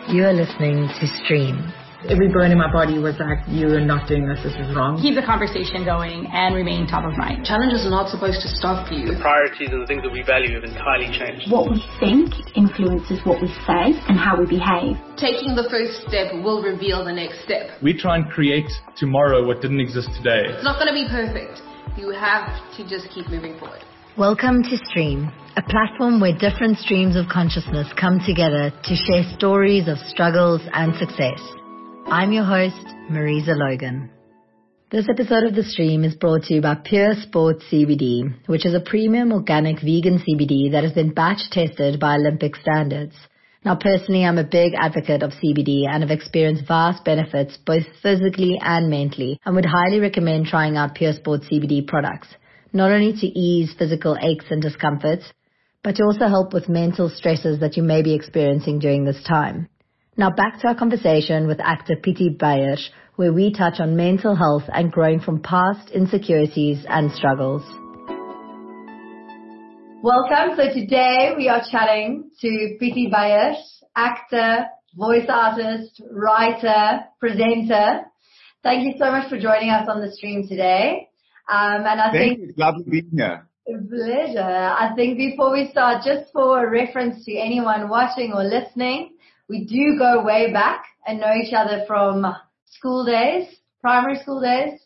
You are listening to Stream. Every burn in my body was like, you are not doing this, this is wrong. Keep the conversation going and remain top of mind. Challenge is not supposed to stop you. The priorities and the things that we value have entirely changed. What we think influences what we say and how we behave. Taking the first step will reveal the next step. We try and create tomorrow what didn't exist today. It's not going to be perfect. You have to just keep moving forward. Welcome to Stream, a platform where different streams of consciousness come together to share stories of struggles and success. I'm your host, Marisa Logan. This episode of The Stream is brought to you by Pure Sport CBD, which is a premium organic vegan CBD that has been batch tested by Olympic standards. Now, personally, I'm a big advocate of CBD and have experienced vast benefits both physically and mentally, and would highly recommend trying out Pure Sport CBD products, not only to ease physical aches and discomforts, but to also help with mental stresses that you may be experiencing during this time. Now back to our conversation with actor Pietie Beyers, where we touch on mental health and growing from past insecurities and struggles. Welcome. So today we are chatting to Pietie Beyers, actor, voice artist, writer, presenter. Thank you so much for joining us on the stream today. Thank you. It's lovely being here. Pleasure. I think before we start, just for reference to anyone watching or listening, we do go way back and know each other from school days, primary school days.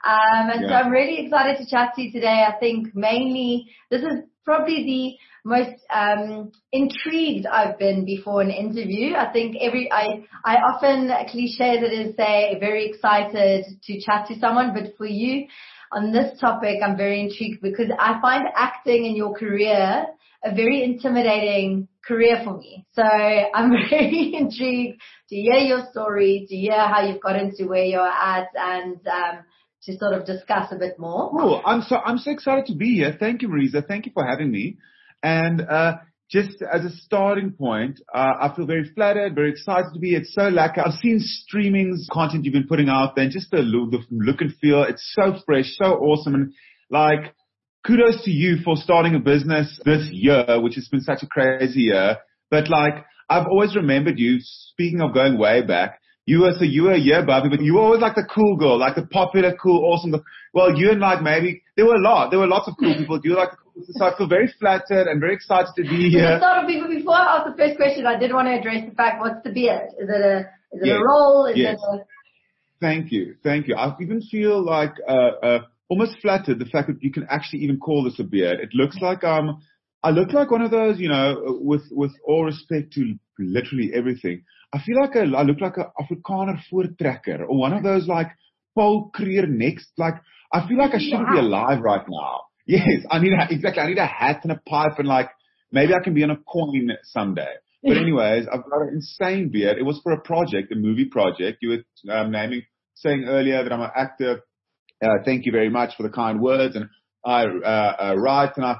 So I'm really excited to chat to you today. I think mainly this is probably the most intrigued I've been before an interview. I think I often, cliche as it is, say very excited to chat to someone, but for you on this topic, I'm very intrigued because I find acting in your career a very intimidating career for me. So I'm very intrigued to hear your story, to hear how you've got into where you're at, and to sort of discuss a bit more. Cool. I'm so excited to be here. Thank you, Marisa. Thank you for having me. And just as a starting point, I feel very flattered, very excited to be. It's so lacquer. I've seen streaming's content you've been putting out there, and just the look and feel. It's so fresh, so awesome, and like, kudos to you for starting a business this year, which has been such a crazy year. But like, I've always remembered you, speaking of going way back, you were a year above me, but you were always like the cool girl, like the popular, cool, awesome girl. Well, you and like maybe, there were lots of cool people. You were like the cool, so I feel very flattered and very excited to be here. Before I ask the first question, I did want to address the fact, what's the beard? Is it a role? Is it a... Thank you. I even feel like, almost flattered the fact that you can actually even call this a beard. It looks like I look like one of those, with all respect to literally everything. I feel like I look like a Afrikaner voortrekker, or one of those like Paul Creer next. Like, I feel like I shouldn't be alive right now. Yes, I need a hat and a pipe, and like maybe I can be on a coin someday. But anyways, I've got an insane beard. It was for a project, a movie project. You were saying earlier that I'm an actor. Thank you very much for the kind words. And I write, and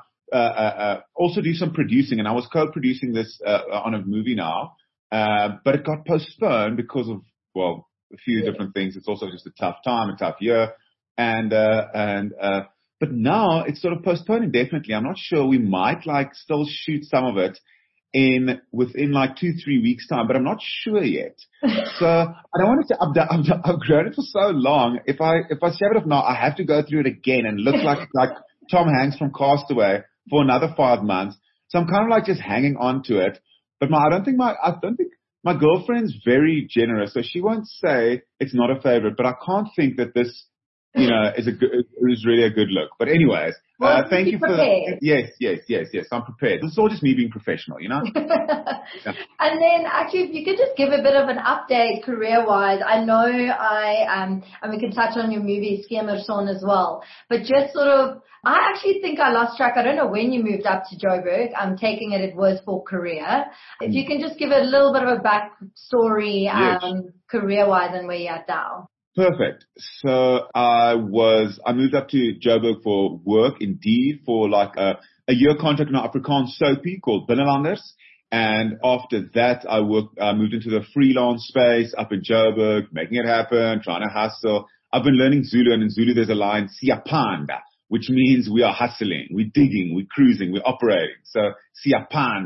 I also do some producing. And I was co-producing this on a movie now, but it got postponed because of a few different things. It's also just a tough time, a tough year, but now it's sort of postponed indefinitely. I'm not sure. We might like still shoot some of it within like 2-3 weeks time, but I'm not sure yet. So I don't want it to I've grown it for so long. If I shave it off now, I have to go through it again and look like Tom Hanks from Castaway for another 5 months. So I'm kind of like just hanging on to it. But I don't think my girlfriend's very generous, so she won't say it's not a favorite, but I can't think that this, is really a good look. But anyways, thank you for, yes. I'm prepared. This is all just me being professional, Yeah. And then actually, if you could just give a bit of an update career-wise. I know and we can touch on your movie Skemerson as well, but just sort of, I actually think I lost track. I don't know when you moved up to Joburg. I'm taking it was for career. If you can just give it a little bit of a backstory, career-wise, and where you're at now. Perfect. So I moved up to Joburg for work, indeed, for like a year contract in an Afrikaans soapie called Binnenlanders. And after that, I moved into the freelance space up in Joburg, making it happen, trying to hustle. I've been learning Zulu, and in Zulu there's a line, Siyapanda, which means we are hustling, we're digging, we're cruising, we're operating. So Siyapanda.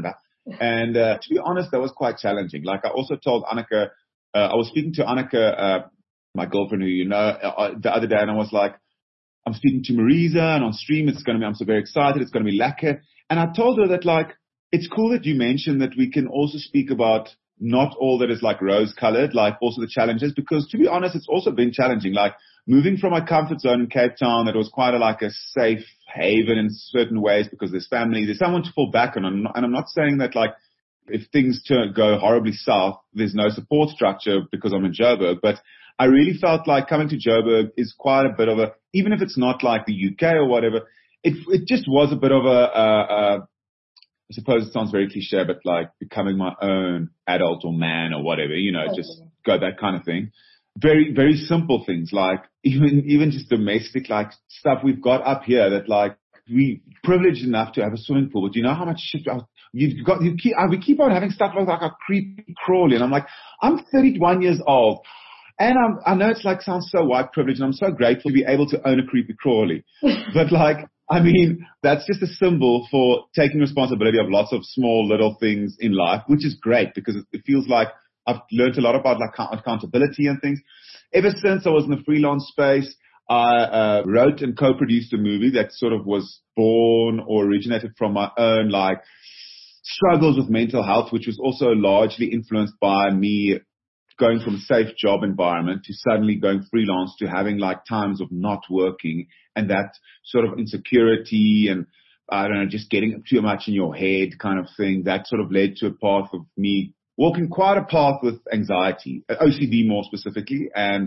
And to be honest, that was quite challenging. Like I also told Anneke, I was speaking to Anneke, my girlfriend who you know, the other day, and I was like, I'm speaking to Marisa, and on stream I'm so very excited, it's going to be lekker. And I told her that like, it's cool that you mentioned that we can also speak about not all that is like rose colored, like also the challenges, because to be honest, it's also been challenging. Like moving from my comfort zone in Cape Town, that was quite like a safe haven in certain ways because there's family, there's someone to fall back on. And I'm not saying that like, if things go horribly south, there's no support structure because I'm in Joburg, but I really felt like coming to Joburg is quite a bit of even if it's not like the UK or whatever, it just was a bit of I suppose it sounds very cliche, but like becoming my own adult or man or whatever, just go that kind of thing. Very, very simple things like even just domestic like stuff we've got up here that like we privileged enough to have a swimming pool, but you know how much shit we keep on having stuff like a creepy crawly, and I'm like, I'm 31 years old. And I know it's like sounds so white privilege, and I'm so grateful to be able to own a creepy crawly. But like, I mean, that's just a symbol for taking responsibility of lots of small little things in life, which is great because it feels like I've learned a lot about like accountability and things. Ever since I was in the freelance space, I wrote and co-produced a movie that sort of was born or originated from my own like struggles with mental health, which was also largely influenced by me going from a safe job environment to suddenly going freelance to having like times of not working and that sort of insecurity and I don't know, just getting too much in your head kind of thing. That sort of led to a path of me walking quite a path with anxiety, OCD more specifically. And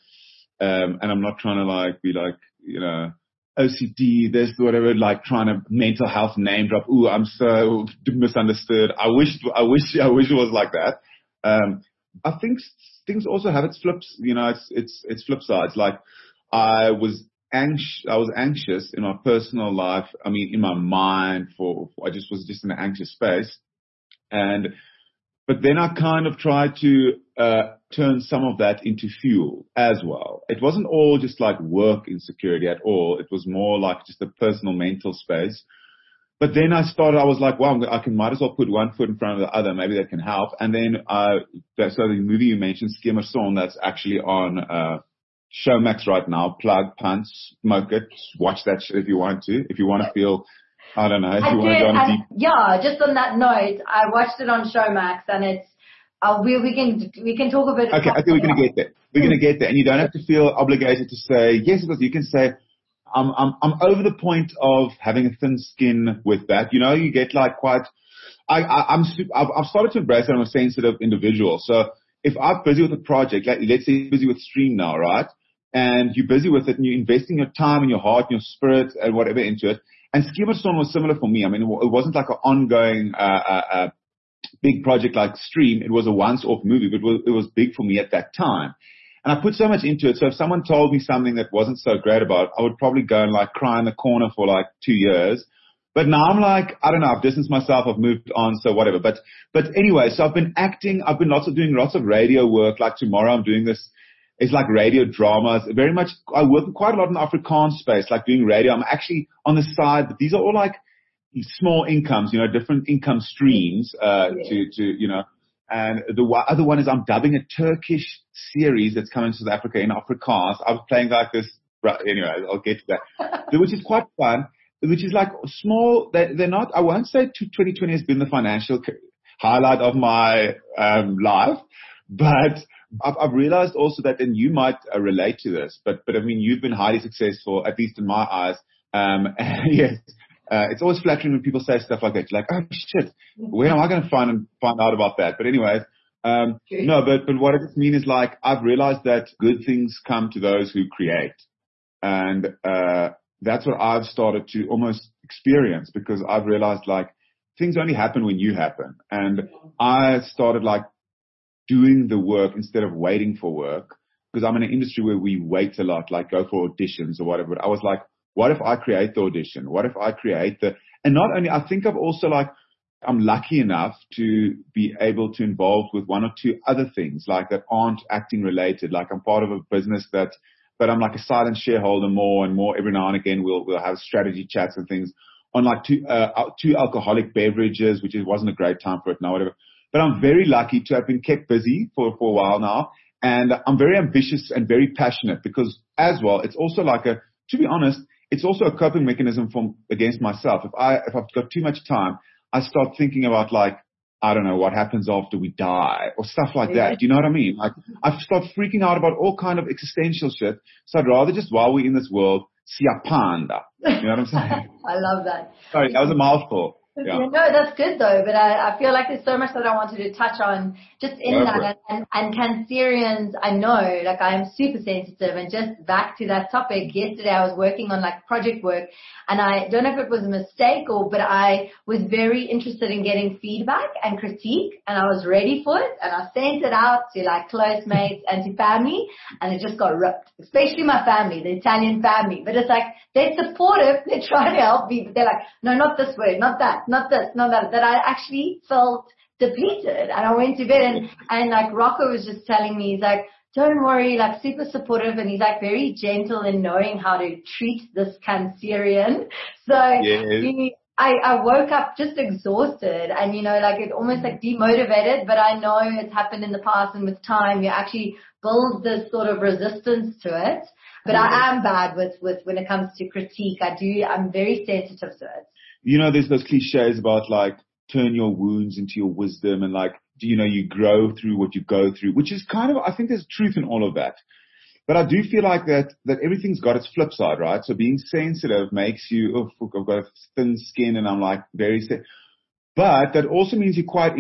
I'm not trying to like be like, OCD, this, whatever, like trying to mental health name drop. Ooh, I'm so misunderstood. I wish it was like that. I think things also have its flips, it's flip sides. Like I was anxious in my personal life. I mean, in my mind I was just in an anxious space. But then I kind of tried to, turn some of that into fuel as well. It wasn't all just like work insecurity at all. It was more like just a personal mental space. But then I was like, wow, might as well put one foot in front of the other. Maybe that can help. And then, so the movie you mentioned, Skimmerson, that's actually on, Showmax right now. Plug, punt, smoke it. Watch that shit if you want to. If you want to feel, I don't know, if you want to go on deep. Yeah, just on that note, I watched it on Showmax and it's, we can talk a bit. Okay, I think we're going to get there. We're going to get there. And you don't have to feel obligated to say, yes, because you can say, I'm over the point of having a thin skin with that. You get like quite, I've started to embrace that I'm a sensitive individual. So if I'm busy with a project, like let's say you're busy with Stream now, right? And you're busy with it and you're investing your time and your heart and your spirit and whatever into it. And Skimmerson was similar for me. I mean, it wasn't like an ongoing, big project like Stream. It was a once-off movie, but it was big for me at that time. And I put so much into it. So if someone told me something that wasn't so great about it, I would probably go and like cry in the corner for like 2 years. But now I'm like, I don't know, I've distanced myself, I've moved on, so whatever. But anyway, so I've been acting, I've been doing lots of radio work. Like tomorrow I'm doing this, it's like radio dramas. Very much, I work quite a lot in the Afrikaans space, like doing radio. I'm actually on the side, but these are all like small incomes, different income streams, and the other one is I'm dubbing a Turkish series that's coming to South Africa in Afrikaans. I was playing like this, anyway, I'll get to that, which is quite fun, which is like small, they're not, I won't say 2020 has been the financial highlight of my life, but I've realized also that, and you might relate to this, but I mean, you've been highly successful, at least in my eyes. Yes. It's always flattering when people say stuff like that. You're like, oh shit, when am I going to find out about that? But anyways, no, but what I just mean is like, I've realized that good things come to those who create. And, that's what I've started to almost experience because I've realized like things only happen when you happen. And I started like doing the work instead of waiting for work because I'm in an industry where we wait a lot, like go for auditions or whatever. But I was like, what if I create the audition? What if I create and not only, I think I've also like, I'm lucky enough to be able to involve with one or two other things like that aren't acting related. Like I'm part of a business but I'm like a silent shareholder more and more. Every now and again, we'll have strategy chats and things on like two alcoholic beverages, which wasn't a great time for it now, whatever. But I'm very lucky to have been kept busy for a while now. And I'm very ambitious and very passionate because as well, it's also like to be honest, it's also a coping mechanism against myself. If I've got too much time, I start thinking about like, I don't know, what happens after we die or stuff like that. Do you know what I mean? Like I start freaking out about all kind of existential shit. So I'd rather just, while we're in this world, siapanda. You know what I'm saying? I love that. Sorry, that was a mouthful. Yeah. No, that's good though, but I feel like there's so much that I wanted to touch on just in that. And Cancerians, I know, like I am super sensitive, and just back to that topic, yesterday I was working on like project work, and I don't know if it was a mistake but I was very interested in getting feedback and critique, and I was ready for it, and I sent it out to like close mates and to family, and it just got ripped, especially my family, the Italian family. But it's like, they're supportive, they're trying to help me, but they're like, no, not this word, not that. Not this, not that. That I actually felt depleted, and I went to bed, and like Rocco was just telling me, he's like, don't worry, like super supportive, and he's like very gentle in knowing how to treat this Cancerian. So I woke up just exhausted, and like it almost like demotivated, but I know it's happened in the past, and with time you actually build this sort of resistance to it. But I am bad with when it comes to critique. I'm very sensitive to it. There's those cliches about like turn your wounds into your wisdom, and like, you grow through what you go through, which is kind of, I think there's truth in all of that. But I do feel like that everything's got its flip side, right? So being sensitive makes you, I've got a thin skin and I'm like very but that also means you're quite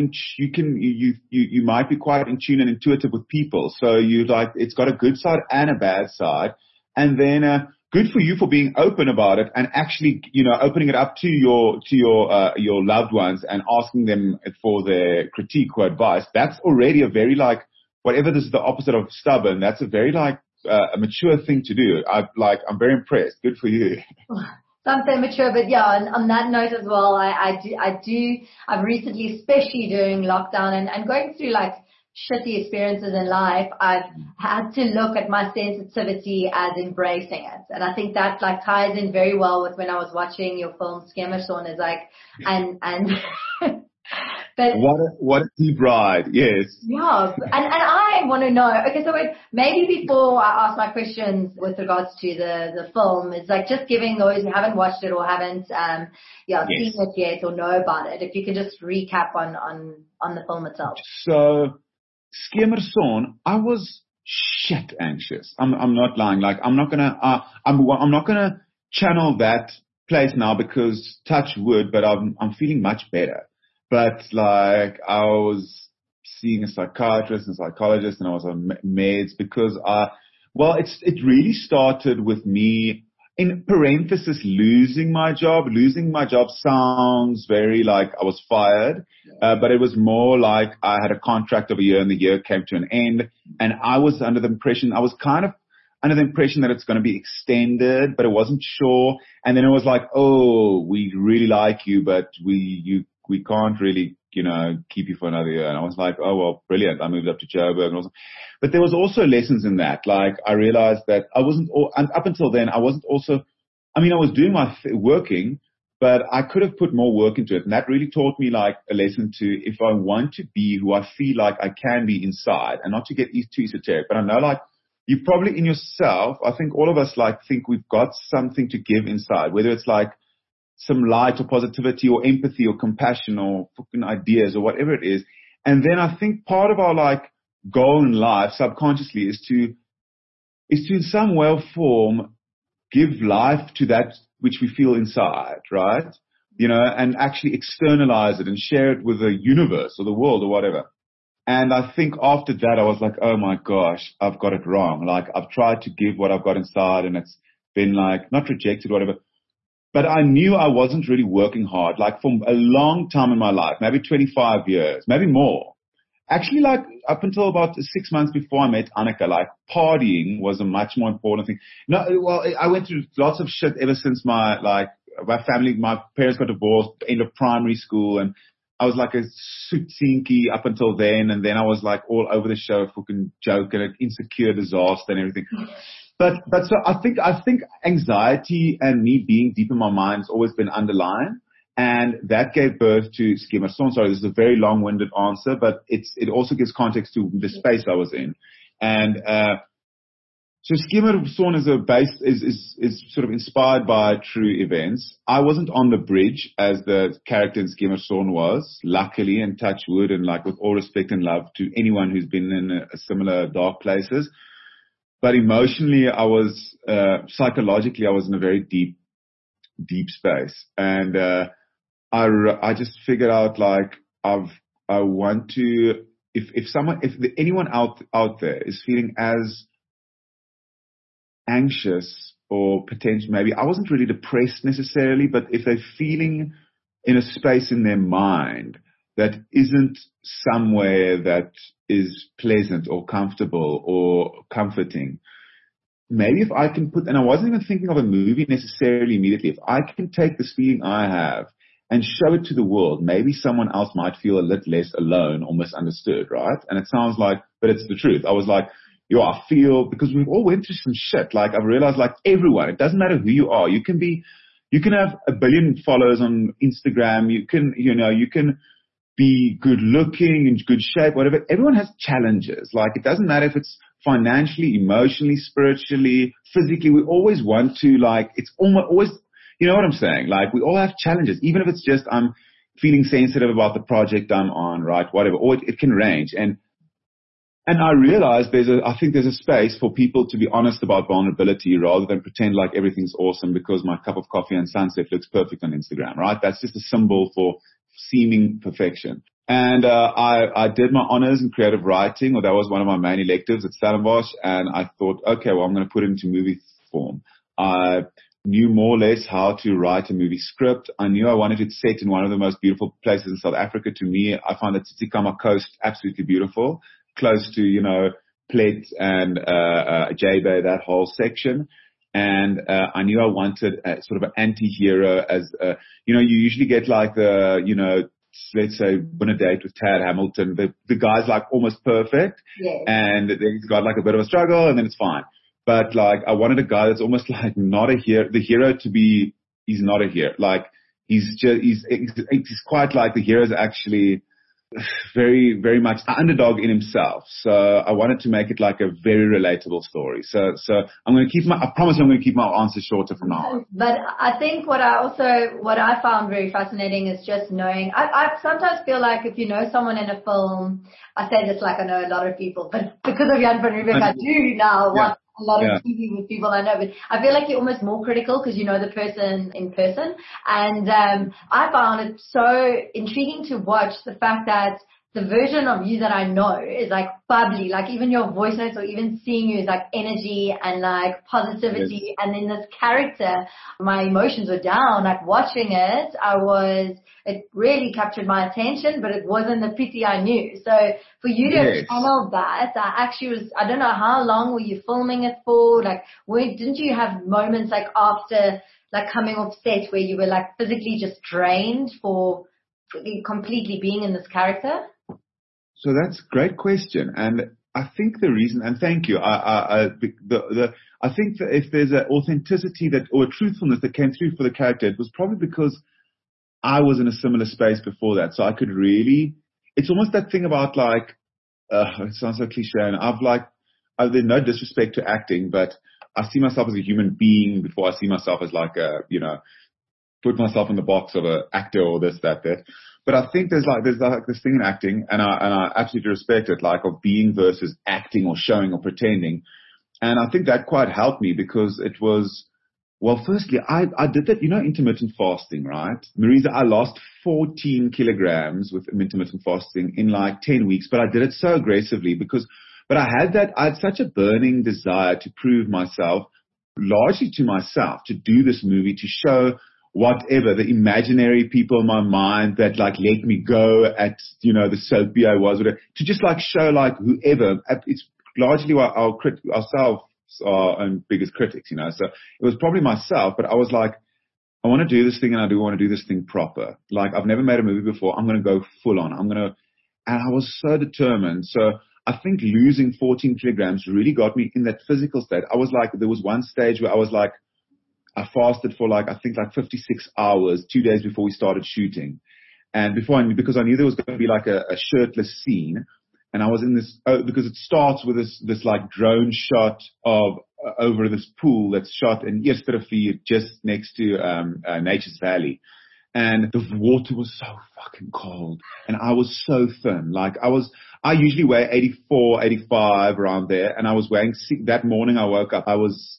you might be quite in tune and intuitive with people. So it's got a good side and a bad side. And then, good for you for being open about it and actually, opening it up to your loved ones and asking them for their critique or advice. That's already a very like, whatever this is the opposite of stubborn, that's a very like, a mature thing to do. I'm very impressed. Good for you. Some say mature, but yeah, on that note as well, I've recently, especially during lockdown and going through like shitty experiences in life, I've had to look at my sensitivity as embracing it. And I think that like ties in very well with when I was watching your film Skemerson, is like, and but what a deep ride. Yes. Yeah. And I want to know, okay, so maybe before I ask my questions with regards to the film, is like just giving those who haven't watched it or haven't, seen it yet or know about it, if you can just recap on the film itself. So, Skemerson, I was shit anxious. I'm not lying. Like I'm not gonna channel that place now because touch wood, but I'm feeling much better. But like I was seeing a psychiatrist and psychologist, and I was on meds because it really started with me, in parenthesis, losing my job. Losing my job sounds very like I was fired, but it was more like I had a contract of a year and the year came to an end, and I was under the impression that it's going to be extended, but it wasn't sure. And then it was like, oh, we really like you, but we can't really, keep you for another year. And I was like, oh, well, brilliant. I moved up to Joburg. But there was also lessons in that. Like I realized that and up until then, I wasn't also, I was doing my working, but I could have put more work into it. And that really taught me like a lesson to, if I want to be who I feel like I can be inside, and not to get too esoteric, but I know like you probably in yourself, I think all of us like think we've got something to give inside, whether it's like some light or positivity or empathy or compassion or fucking ideas or whatever it is. And then I think part of our like goal in life subconsciously is to in some way or form give life to that which we feel inside, right? And actually externalize it and share it with the universe or the world or whatever. And I think after that I was like, oh my gosh, I've got it wrong. Like I've tried to give what I've got inside and it's been like not rejected or whatever. But I knew I wasn't really working hard, like for a long time in my life, maybe 25 years, maybe more. Actually, like up until about 6 months before I met Annika, like partying was a much more important thing. No, well, I went through lots of shit ever since my parents got divorced, end of primary school, and I was like a soetsinkie up until then, and then I was like all over the show, fucking joke and an insecure disaster and everything. But so I think anxiety and me being deep in my mind has always been underlying. And that gave birth to Schema Sawn. Sorry, this is a very long-winded answer, but it also gives context to the space I was in. And, so Schema Sawn is sort of inspired by true events. I wasn't on the bridge as the character in Schema Sawn was, luckily, and touch wood, and like with all respect and love to anyone who's been in a similar dark places. But emotionally, psychologically, I was in a very deep space. And, I just figured out like, I want to, if anyone out there is feeling as anxious or potentially, maybe I wasn't really depressed necessarily, but if they're feeling in a space in their mind that isn't somewhere that is pleasant or comfortable or comforting, maybe if I can and I wasn't even thinking of a movie necessarily immediately, if I can take this feeling I have and show it to the world, maybe someone else might feel a little less alone or misunderstood, right? And it sounds like, but it's the truth. I was like, I feel, because we've all went through some shit. Like I've realized like everyone, it doesn't matter who you are. You can have 1 billion followers on Instagram. You can be good looking, in good shape, whatever. Everyone has challenges. Like it doesn't matter if it's financially, emotionally, spiritually, physically. We always want to like, it's always, you know what I'm saying? Like we all have challenges, even if it's just I'm feeling sensitive about the project I'm on, right? Whatever, or it can range. And I realized I think there's a space for people to be honest about vulnerability rather than pretend like everything's awesome because my cup of coffee and sunset looks perfect on Instagram, right? That's just a symbol for seeming perfection. And I did my honors in creative writing, or that was one of my main electives at Stellenbosch, and I thought, okay, well, I'm going to put it into movie form. I knew more or less how to write a movie script. I knew I wanted it set in one of the most beautiful places in South Africa. To me, I found the Tsitsikamma coast absolutely beautiful, close to, Plet and J-Bay, that whole section. And I knew I wanted a sort of an anti-hero as, you usually get like let's say win a date with Tad Hamilton. The guy's like almost perfect. Yes. And then he's got like a bit of a struggle and then it's fine. But like I wanted a guy that's almost like not a hero, the hero to be, he's not a hero. Like he's quite like the hero's actually very, very much an underdog in himself. So I wanted to make it like a very relatable story. So I promise I'm going to keep my answers shorter from now on. But I think what I found very fascinating is just knowing, I sometimes feel like if you know someone in a film, I say this like I know a lot of people, but because of Jan van Riebeeck, I do now watch a lot of TV with people I know, but I feel like you're almost more critical because you know the person in person. And I found it so intriguing to watch the fact that the version of you that I know is like bubbly, like even your voice notes or even seeing you is like energy and like positivity. Yes. And in this character, my emotions were down, like watching it, it really captured my attention, but it wasn't the pity I knew. So for you to channel that, I don't know how long were you filming it for? Like, didn't you have moments like after like coming off set where you were like physically just drained for completely being in this character? So that's a great question. And I think the reason, and thank you, I think that if there's an authenticity or a truthfulness that came through for the character, it was probably because I was in a similar space before that. So I could really, it's almost that thing about like, it sounds so cliche, and there's no disrespect to acting, but I see myself as a human being before I see myself as like put myself in the box of an actor or this, that. But I think there's this thing in acting, and I absolutely respect it, like of being versus acting or showing or pretending. And I think that quite helped me because it was, well, firstly, I did that, intermittent fasting, right? Marisa, I lost 14 kilograms with intermittent fasting in like 10 weeks, but I did it so aggressively but I had such a burning desire to prove myself, largely to myself, to do this movie, to show whatever, the imaginary people in my mind that like let me go at, the soapy I was, whatever, to just like show like whoever, it's largely ourselves are our biggest critics, So it was probably myself, but I was like, I want to do this thing and I do want to do this thing proper. Like I've never made a movie before. I'm going to go full on. And I was so determined. So I think losing 14 kilograms really got me in that physical state. I was like, there was one stage where I was like, I fasted for like, I think like 56 hours, 2 days before we started shooting. And because I knew there was going to be like a shirtless scene. And I was in this, because it starts with this like drone shot of over this pool that's shot in Eersterrivier, just next to Nature's Valley. And the water was so fucking cold. And I was so thin. Like I usually weigh 84, 85 around there. And I was weighing, that morning I woke up, I was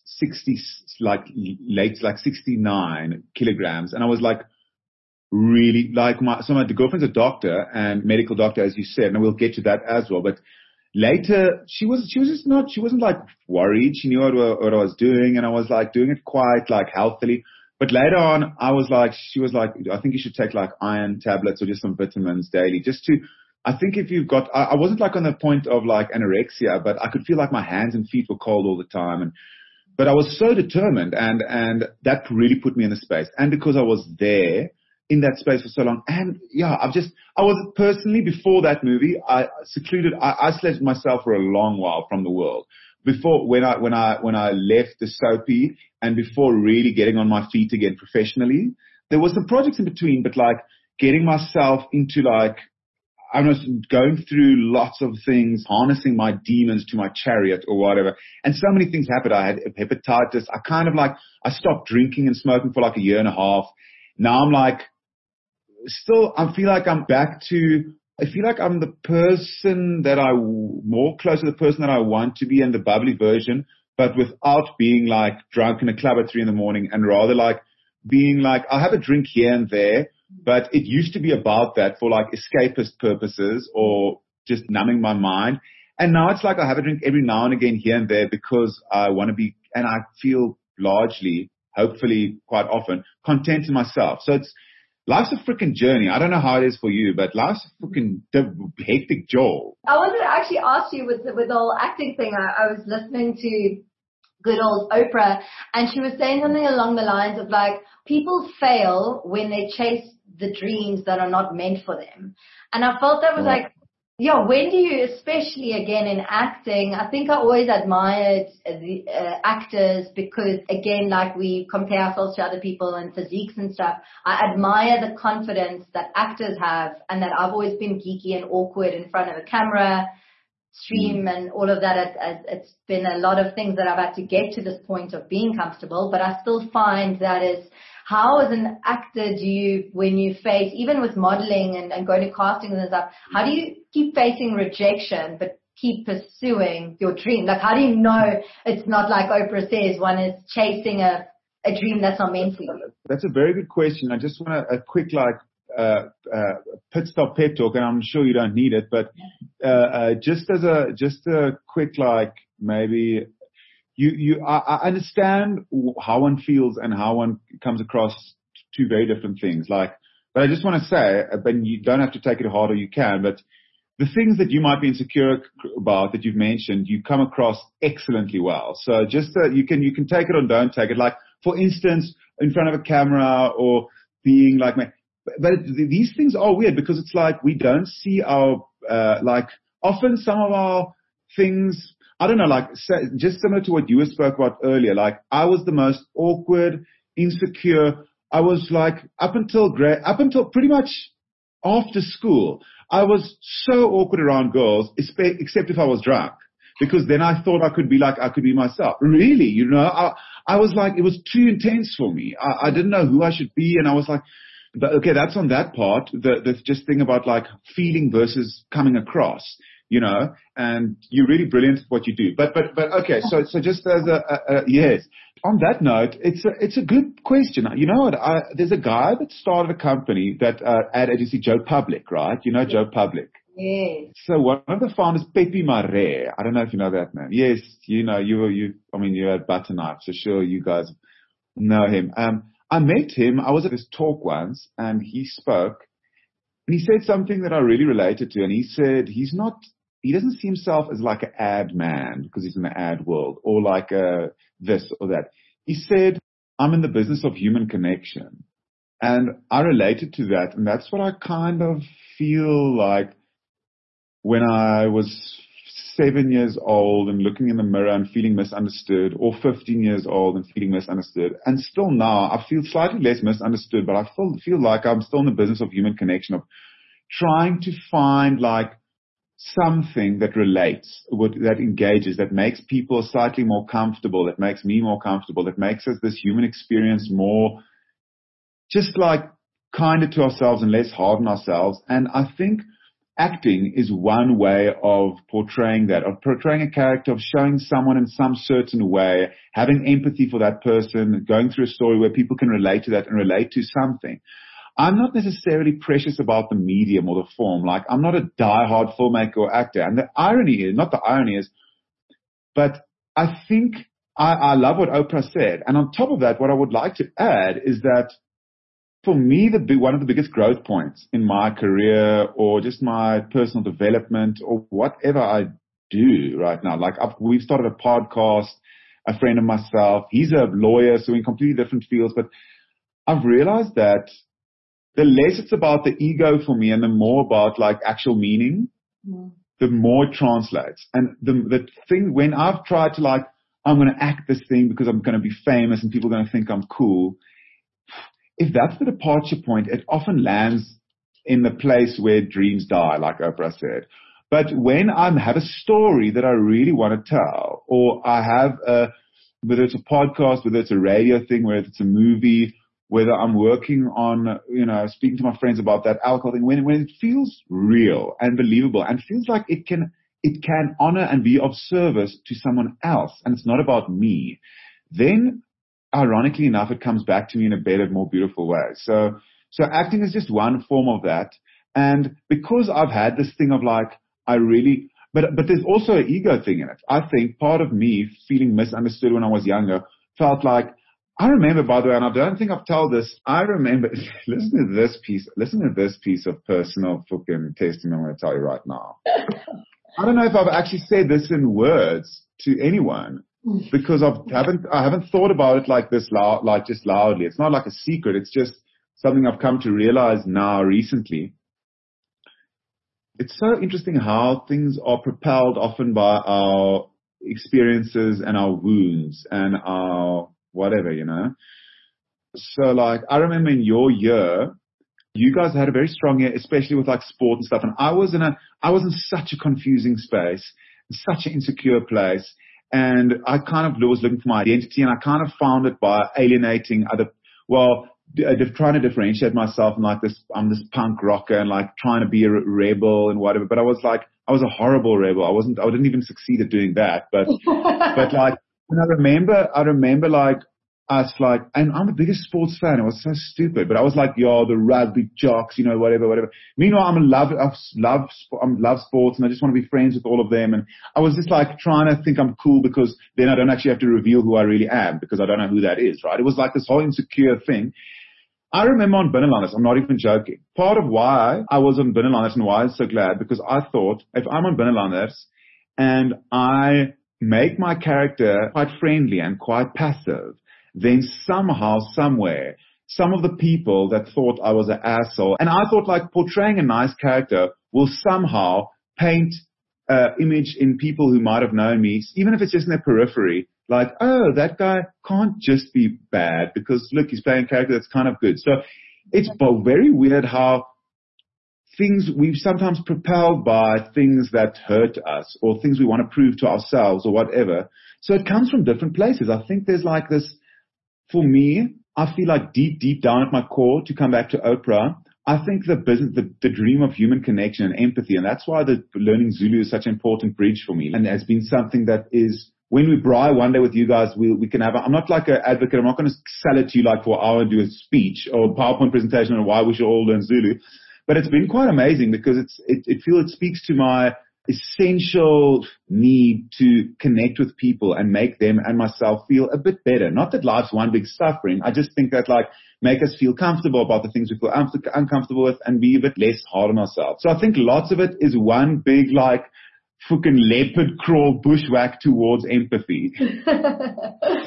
69 kilograms. And I was like, really, like my girlfriend's a doctor and medical doctor, as you said, and we'll get to that as well. But later, she wasn't like worried. She knew what I was doing, and I was like doing it quite like healthily. But later on, she was like, I think you should take like iron tablets or just some vitamins daily, I think if you've got, I wasn't like on the point of like anorexia, but I could feel like my hands and feet were cold all the time. But I was so determined, and that really put me in the space. And because I was there in that space for so long, and yeah, I was personally, before that movie, I isolated myself for a long while from the world. Before, when I left the soapy, and before really getting on my feet again professionally, there was some projects in between, but like getting myself into like, I was going through lots of things, harnessing my demons to my chariot or whatever. And so many things happened. I had hepatitis. I stopped drinking and smoking for like a year and a half. Now I'm like, I feel like I'm the person more close to the person that I want to be, and the bubbly version, but without being like drunk in a club at 3 a.m, and rather like being like, I'll have a drink here and there, but it used to be about that for like escapist purposes or just numbing my mind. And now it's like I have a drink every now and again here and there because I want to be, and I feel largely, hopefully quite often, content in myself. So life's a freaking journey. I don't know how it is for you, but life's a freaking hectic job. I wanted to actually ask you with the whole acting thing. I was listening to good old Oprah, and she was saying something along the lines of like, people fail when they chase the dreams that are not meant for them. And I felt that was like, yeah, when do you, especially again in acting, I think I always admired the actors because, again, like we compare ourselves to other people and physiques and stuff. I admire the confidence that actors have, and that I've always been geeky and awkward in front of a camera, stream and all of that. It's been a lot of things that I've had to get to this point of being comfortable, but I still find that is, how as an actor do you, when you face, even with modeling and going to castings and stuff, how do you keep facing rejection but keep pursuing your dream? Like, how do you know it's not like Oprah says, one is chasing a dream that's not meant for you? That's a very good question. I just want a quick pit stop pep talk, and I'm sure you don't need it, but just a quick maybe. I understand how one feels and how one comes across two very different things. But I just want to say, but you don't have to take it hard, or you can, but the things that you might be insecure about that you've mentioned, you come across excellently well. So just you can take it or don't take it. Like, for instance, in front of a camera or being like, but these things are weird because it's like we don't see our, often some of our things, I don't know, just similar to what you spoke about earlier. Like, I was the most awkward, insecure. I was like, up until pretty much after school, I was so awkward around girls, except if I was drunk, because then I thought I could be myself. Really, I was like, it was too intense for me. I didn't know who I should be, and I was like, but okay, that's on that part. The just thing about like feeling versus coming across. And you're really brilliant at what you do. But okay, so just as yes. On that note, it's a good question. You know what? There's a guy that started a company that ad agency, Joe Public, right? You know Joe Public. Yes. So one of the founders, Pepe Maré. I don't know if you know that man. Yes, you had Butter Knife, so sure you guys know him. I met him. I was at this talk once, and he spoke, and he said something that I really related to. And he said he doesn't see himself as like an ad man because he's in the ad world, or like this or that. He said, I'm in the business of human connection. And I related to that. And that's what I kind of feel like when I was 7 years old and looking in the mirror and feeling misunderstood, or 15 years old and feeling misunderstood. And still now, I feel slightly less misunderstood, but I feel like I'm still in the business of human connection, of trying to find like something that relates, that engages, that makes people slightly more comfortable, that makes me more comfortable, that makes us this human experience more just like kinder to ourselves and less hard on ourselves. And I think acting is one way of portraying that, of portraying a character, of showing someone in some certain way, having empathy for that person, going through a story where people can relate to that and relate to something. I'm not necessarily precious about the medium or the form. Like, I'm not a diehard filmmaker or actor. And the irony is, not the irony is, but I think I love what Oprah said. And on top of that, what I would like to add is that for me, one of the biggest growth points in my career or just my personal development or whatever I do right now, like we've started a podcast, a friend of myself, he's a lawyer, so in completely different fields, but I've realized that the less it's about the ego for me and the more about like actual meaning, the more it translates. And the thing, when I've tried to like, I'm going to act this thing because I'm going to be famous and people are going to think I'm cool, if that's the departure point, it often lands in the place where dreams die, like Oprah said. But when I have a story that I really want to tell, or I have whether it's a podcast, whether it's a radio thing, whether it's a movie, whether I'm working on, speaking to my friends about that alcohol thing, when it feels real and believable and feels like it can honor and be of service to someone else, and it's not about me, then ironically enough, it comes back to me in a better, more beautiful way. So acting is just one form of that. And because I've had this thing of like, but there's also an ego thing in it. I think part of me feeling misunderstood when I was younger felt like, I remember, by the way, and I don't think I've told this, I remember, listen to this piece of personal fucking testimony I'm going to tell you right now. I don't know if I've actually said this in words to anyone, because I haven't thought about it like this, just loudly. It's not like a secret. It's just something I've come to realize now recently. It's so interesting how things are propelled often by our experiences and our wounds and our whatever, So like, I remember in your year, you guys had a very strong year, especially with like sport and stuff. And I was in such a confusing space, such an insecure place. And I kind of was looking for my identity, and I kind of found it by alienating trying to differentiate myself and like this, I'm this punk rocker and like trying to be a rebel and whatever. But I was a horrible rebel. I didn't even succeed at doing that. But like, and I remember like us like, and I'm the biggest sports fan. It was so stupid, but I was like, the rugby jocks, whatever. Meanwhile, I love sports and I just want to be friends with all of them. And I was just like trying to think I'm cool because then I don't actually have to reveal who I really am because I don't know who that is, right? It was like this whole insecure thing. I remember on Binnelanders, I'm not even joking. Part of why I was on Binnelanders and why I was so glad, because I thought if I'm on Binnelanders and I make my character quite friendly and quite passive, then somehow, somewhere, some of the people that thought I was an asshole, and I thought like portraying a nice character will somehow paint an image in people who might have known me, even if it's just in their periphery, like, oh, that guy can't just be bad because look, he's playing a character that's kind of good. So it's very weird how we've sometimes propelled by things that hurt us or things we want to prove to ourselves or whatever. So it comes from different places. I think there's like this, for me, I feel like deep down at my core, to come back to Oprah, I think the dream of human connection and empathy, and that's why the Learning Zulu is such an important bridge for me. And has been something that is, when we braai one day with you guys, we can have, I'm not like an advocate, I'm not going to sell it to you like for an hour and do a speech or a PowerPoint presentation on why we should all learn Zulu. But it's been quite amazing because it speaks to my essential need to connect with people and make them and myself feel a bit better. Not that life's one big suffering. I just think that like make us feel comfortable about the things we feel uncomfortable with and be a bit less hard on ourselves. So I think lots of it is one big like fucking leopard crawl bushwhack towards empathy. The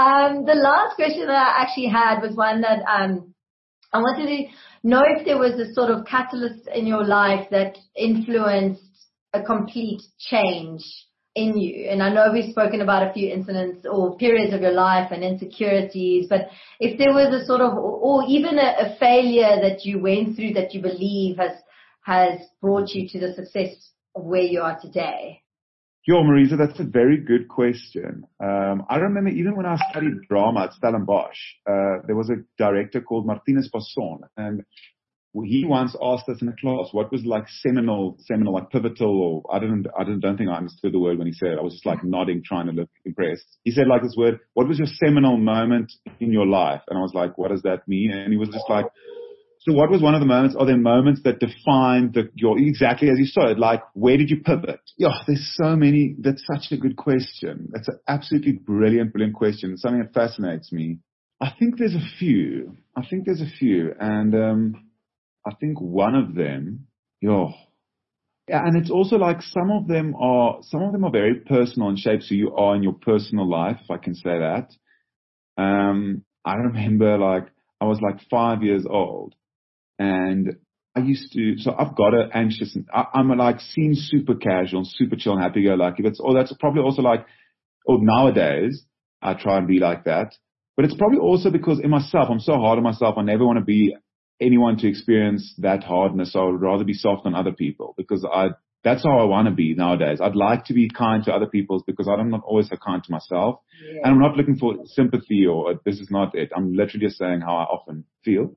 last question that I actually had was one that I wanted to know if there was a sort of catalyst in your life that influenced a complete change in you? And I know we've spoken about a few incidents or periods of your life and insecurities, but if there was a sort of, or even a failure that you went through that you believe has brought you to the success of where you are today? Yo, Marisa, that's a very good question. I remember even when I studied drama at Stellenbosch, there was a director called Martinez Passon, and he once asked us in a class what was like seminal, like pivotal, or I don't think I understood the word when he said it. I was just like nodding, trying to look impressed. He said like this word, what was your seminal moment in your life? And I was like, what does that mean? And he was just like, so what was one of the moments? Are there moments that defined exactly as you started? Like, where did you pivot? Yeah, there's so many. That's such a good question. That's an absolutely brilliant question. It's something that fascinates me. I think there's a few. And, I think one of them, and it's also like some of them are very personal and shapes who you are in your personal life, if I can say that. I remember like, I was like 5 years old. And so I've got an anxious, I'm like seen super casual, super chill and happy go lucky. That's probably also like, nowadays I try and be like that. But it's probably also because in myself, I'm so hard on myself. I never want to be anyone to experience that hardness. So I would rather be soft on other people because that's how I want to be nowadays. I'd like to be kind to other people because I'm not always so kind to myself. Yeah. And I'm not looking for sympathy or this is not it. I'm literally just saying how I often feel.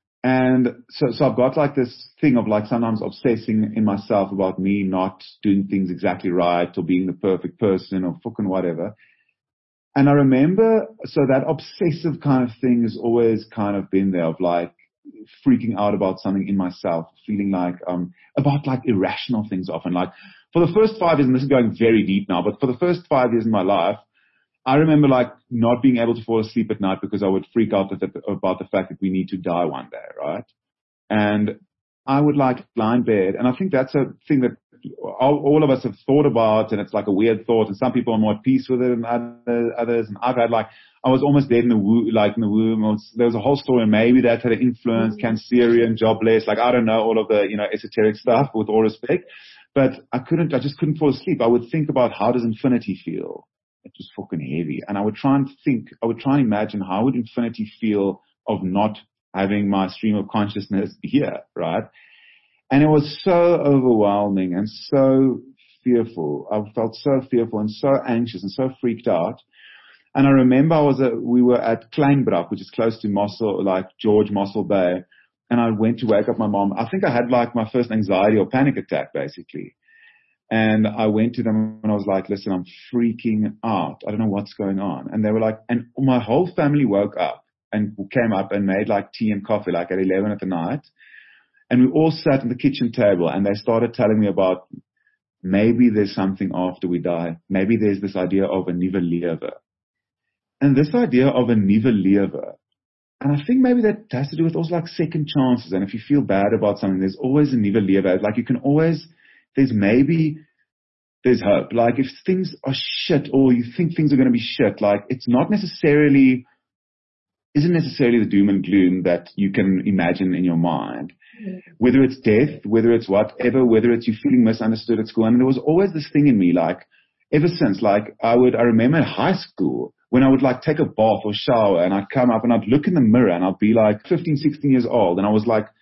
And so I've got like this thing of like sometimes obsessing in myself about me not doing things exactly right or being the perfect person or fucking whatever. And I remember, so that obsessive kind of thing has always kind of been there of like freaking out about something in myself, feeling like, about like irrational things often. Like for the first 5 years, and this is going very deep now, but for the first 5 years in my life, I remember like not being able to fall asleep at night because I would freak out about the fact that we need to die one day, right? And I would like lie in bed, and I think that's a thing that all of us have thought about, and it's like a weird thought, and some people are more at peace with it than others. And I've had like, I was almost dead in the womb. There was a whole story, and maybe that had an influence, Cancerian, jobless, like I don't know, all of the, esoteric stuff with all respect. But I just couldn't fall asleep. I would think about how does infinity feel? It was fucking heavy. And I would try and imagine how would infinity feel of not having my stream of consciousness here, right? And it was so overwhelming and so fearful. I felt so fearful and so anxious and so freaked out. And I remember we were at Kleinbrak, which is close to Mossel, like George Mossel Bay. And I went to wake up my mom. I think I had like my first anxiety or panic attack, basically. And I went to them and I was like, listen, I'm freaking out. I don't know what's going on. And they were like, and my whole family woke up and came up and made like tea and coffee like at 11 at the night. And we all sat at the kitchen table and they started telling me about maybe there's something after we die. Maybe there's this idea of a nieuwe lewe. And this idea of a nieuwe lewe, and I think maybe that has to do with also like second chances. And if you feel bad about something, there's always a nieuwe lewe. Like you can always, there's hope. Like if things are shit or you think things are going to be shit, like it's isn't necessarily the doom and gloom that you can imagine in your mind. Mm-hmm. Whether it's death, whether it's whatever, whether it's you feeling misunderstood at school. I mean, there was always this thing in me, like ever since, like I remember in high school when I would like take a bath or shower and I'd come up and I'd look in the mirror and I'd be like 15, 16 years old and I was like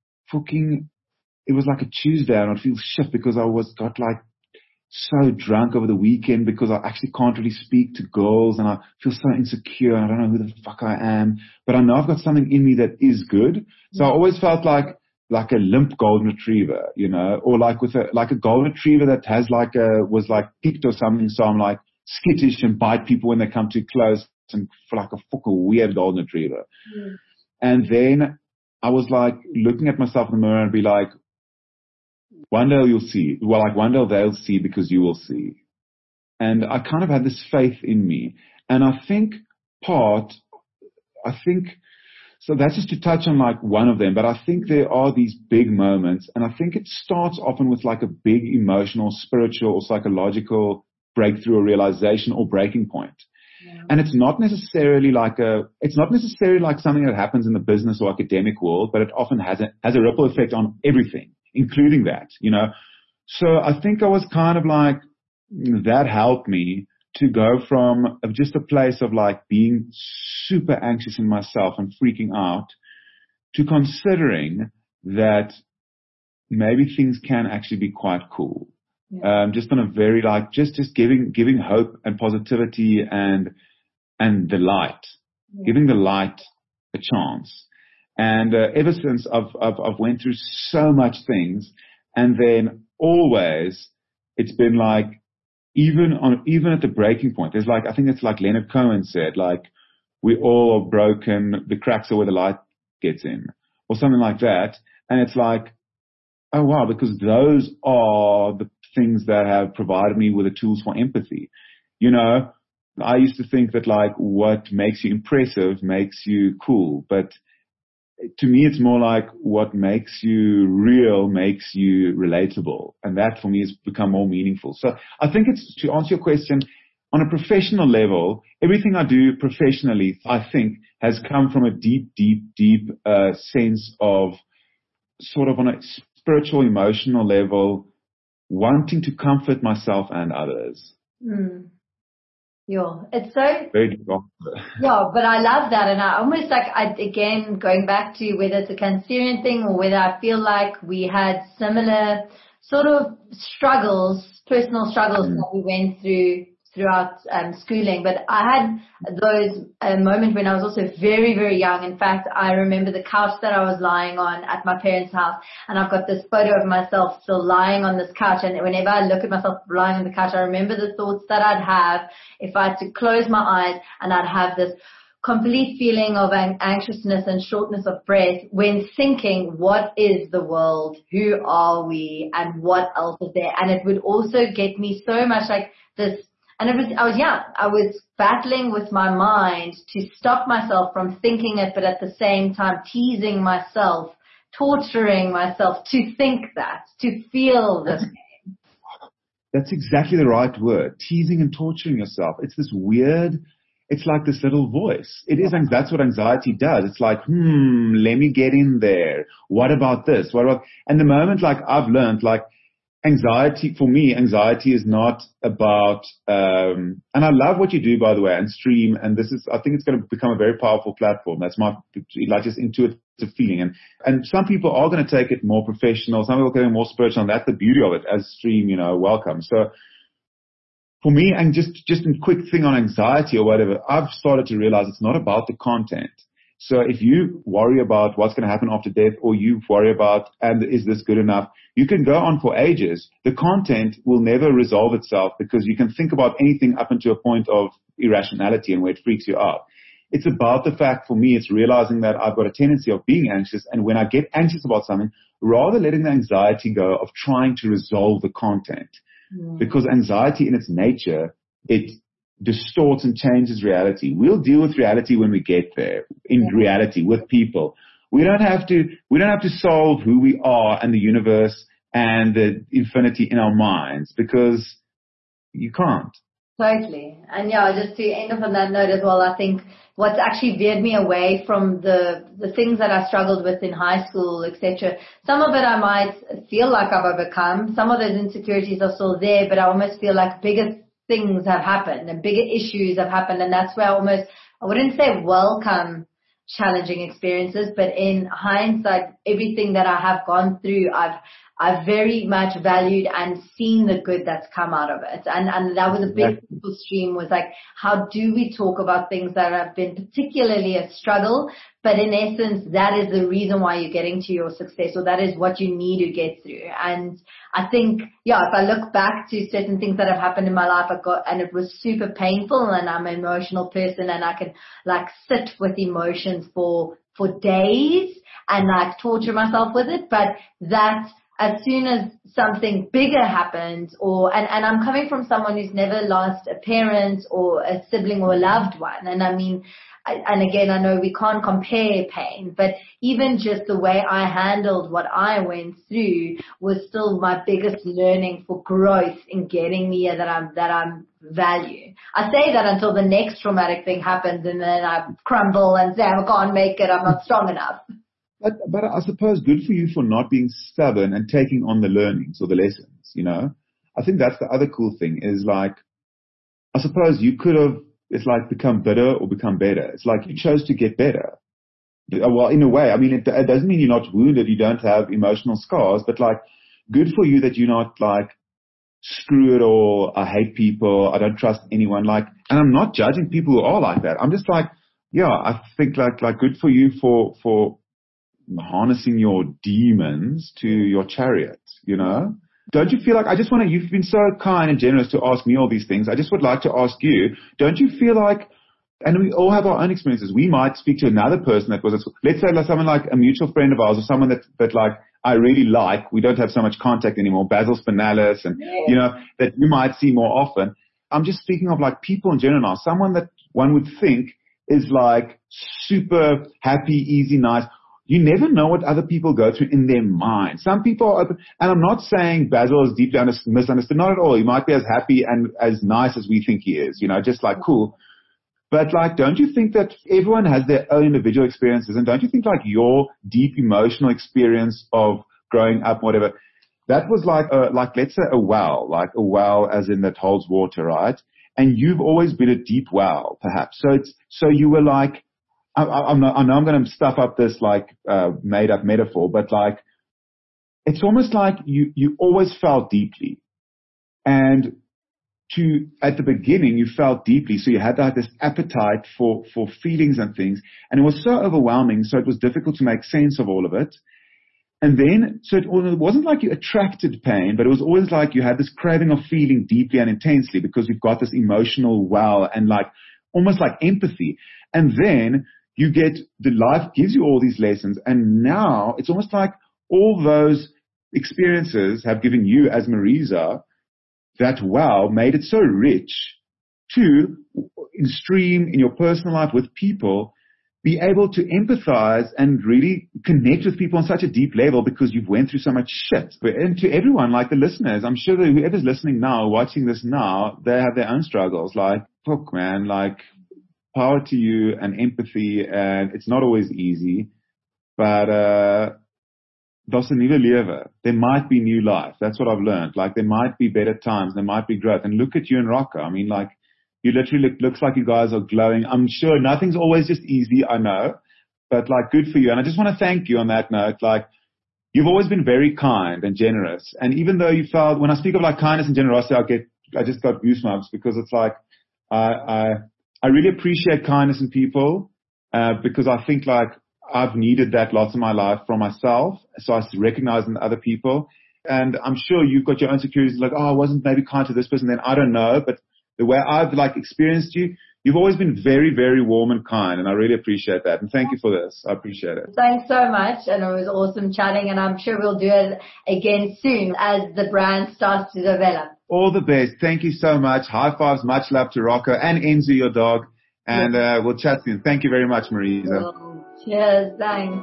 it was like a Tuesday and I'd feel shit because I got like so drunk over the weekend because I actually can't really speak to girls and I feel so insecure and I don't know who the fuck I am, but I know I've got something in me that is good. So I always felt like a limp golden retriever, or like with a golden retriever that was picked or something. So I'm like skittish and bite people when they come too close and for like a fucking weird golden retriever. Mm. And then I was like looking at myself in the mirror and be like, one day you'll see. Well, like one day they'll see because you will see. And I kind of had this faith in me. And I think so that's just to touch on like one of them, but I think there are these big moments and I think it starts often with like a big emotional, spiritual or psychological breakthrough or realization or breaking point. Yeah. And it's not necessarily like something that happens in the business or academic world, but it often has a ripple effect on everything, including that, So I think I was kind of like, that helped me to go from just a place of like being super anxious in myself and freaking out to considering that maybe things can actually be quite cool. Yeah. Just on a very like, just giving hope and positivity and the light, giving the light a chance. And ever since I've went through so much things, and then always it's been like, even at the breaking point, there's like, I think it's like Leonard Cohen said, like, we all are broken, the cracks are where the light gets in, or something like that. And it's like, oh wow, because those are the things that have provided me with the tools for empathy. You know, I used to think that like what makes you impressive makes you cool, but to me, it's more like what makes you real makes you relatable. And that for me has become more meaningful. So I think it's, to answer your question, on a professional level, everything I do professionally, I think, has come from a deep sense of sort of on a spiritual, emotional level, wanting to comfort myself and others. Mm. Yeah, it's so very deep. Yeah, but I love that, and I almost like again going back to whether it's a Cancerian thing or whether I feel like we had similar sort of struggles, personal struggles that we went throughout schooling. But I had those moments when I was also very, very young. In fact, I remember the couch that I was lying on at my parents' house, and I've got this photo of myself still lying on this couch. And whenever I look at myself lying on the couch, I remember the thoughts that I'd have if I had to close my eyes, and I'd have this complete feeling of anxiousness and shortness of breath when thinking, what is the world? Who are we? And what else is there? And it would also get me so much like this. And I was young. I was battling with my mind to stop myself from thinking it, but at the same time teasing myself, torturing myself to think that, to feel this. That's exactly the right word. Teasing and torturing yourself. It's this weird, it's like this little voice. It is, that's what anxiety does. It's like, let me get in there. What about this? And the moment, like, I've learned, like, anxiety, for me, anxiety is not about, and I love what you do, by the way, and Stream, and this is, I think it's going to become a very powerful platform. That's my, like, just intuitive feeling. And some people are going to take it more professional. Some people are going more spiritual, and that's the beauty of it. As Stream, welcome. So for me, and just a quick thing on anxiety or whatever, I've started to realize it's not about the content. So if you worry about what's going to happen after death, or you worry about, and is this good enough, you can go on for ages. The content will never resolve itself, because you can think about anything up until a point of irrationality and where it freaks you out. It's about the fact, for me, it's realizing that I've got a tendency of being anxious, and when I get anxious about something, rather letting the anxiety go of trying to resolve the content. Because anxiety in its nature, it distorts and changes reality. We'll deal with reality when we get there, in reality, with people. We don't have to solve who we are and the universe and the infinity in our minds, because you can't. Totally. And just to end up on that note as well, I think what's actually veered me away from the things that I struggled with in high school, etc. Some of it I might feel like I've overcome. Some of those insecurities are still there, but I almost feel like bigger things have happened and bigger issues have happened. And that's where I wouldn't say welcome challenging experiences, but in hindsight, everything that I have gone through, I've very much valued and seen the good that's come out of it. And that was a big Stream, was like, how do we talk about things that have been particularly a struggle, but in essence, that is the reason why you're getting to your success, or that is what you need to get through. And I think, if I look back to certain things that have happened in my life, and it was super painful, and I'm an emotional person, and I can like sit with emotions for days and like torture myself with it. But that, as soon as something bigger happens, and I'm coming from someone who's never lost a parent or a sibling or a loved one. And I mean, and again, I know we can't compare pain, but even just the way I handled what I went through was still my biggest learning for growth in getting me that I'm value. I say that until the next traumatic thing happens, and then I crumble and say, I can't make it, I'm not strong enough. But I suppose good for you for not being stubborn and taking on the learnings or the lessons, you know? I think that's the other cool thing is like, I suppose you could have, it's like become bitter or become better. It's like you chose to get better. Well, in a way, I mean, it doesn't mean you're not wounded, you don't have emotional scars, but like, good for you that you're not like, screw it all, I hate people, I don't trust anyone, like, and I'm not judging people who are like that. I'm just like, yeah, I think like good for you for harnessing your demons to your chariot, you know? Don't you feel like, you've been so kind and generous to ask me all these things. I just would like to ask you, don't you feel like, and we all have our own experiences, we might speak to another person that was, let's say like someone like a mutual friend of ours or someone that like I really like, we don't have so much contact anymore, Basil Spinalis and, you know, that you might see more often. I'm just speaking of like people in general now, someone that one would think is like super happy, easy, nice. You never know what other people go through in their mind. Some people are open, and I'm not saying Basil is deeply misunderstood, not at all. He might be as happy and as nice as we think he is, you know, just like cool. But like, don't you think that everyone has their own individual experiences? And don't you think like your deep emotional experience of growing up, whatever, that was like let's say a well as in that holds water, right? And you've always been a deep well, perhaps. So you were like, I know I'm going to stuff up this like made up metaphor, but like it's almost like you always felt deeply, and at the beginning you felt deeply, so you had like this appetite for feelings and things, and it was so overwhelming, so it was difficult to make sense of all of it. And then, so it wasn't like you attracted pain, but it was always like you had this craving of feeling deeply and intensely because you've got this emotional well and like almost like empathy. And then you get, the life gives you all these lessons, and now it's almost like all those experiences have given you as Marisa that well, made it so rich to stream in your personal life with people, be able to empathize and really connect with people on such a deep level because you've went through so much shit. And to everyone, like the listeners, I'm sure that whoever's listening now, watching this now, they have their own struggles. Like, look, man, like, power to you and empathy, and it's not always easy, but daar's 'n nuwe lewe. There might be new life. That's what I've learned. Like, there might be better times, there might be growth. And look at you and Rocco. I mean, like, you literally looks like you guys are glowing. I'm sure nothing's always just easy, I know, but like, good for you. And I just want to thank you on that note. Like, you've always been very kind and generous. And even though you felt, when I speak of like kindness and generosity, I just got goosebumps because it's like, I really appreciate kindness in people, because I think like I've needed that lots of my life from myself. So I recognize in other people, and I'm sure you've got your own securities. Like, oh, I wasn't maybe kind to this person, then I don't know. But the way I've like experienced you, you've always been very, very warm and kind, and I really appreciate that. And thank you for this. I appreciate it. Thanks so much, and it was awesome chatting, and I'm sure we'll do it again soon as the brand starts to develop. All the best. Thank you so much. High fives. Much love to Rocco and Enzo, your dog. And we'll chat soon. Thank you very much, Marisa. Cheers. Thanks.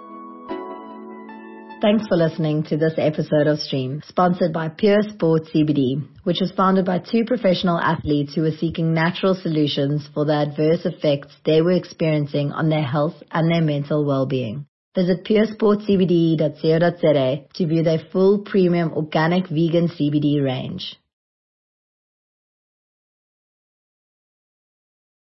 Thanks for listening to this episode of Stream, sponsored by Pure Sport CBD, which was founded by two professional athletes who were seeking natural solutions for the adverse effects they were experiencing on their health and their mental well-being. Visit puresportcbd.co.za to view their full premium organic vegan CBD range.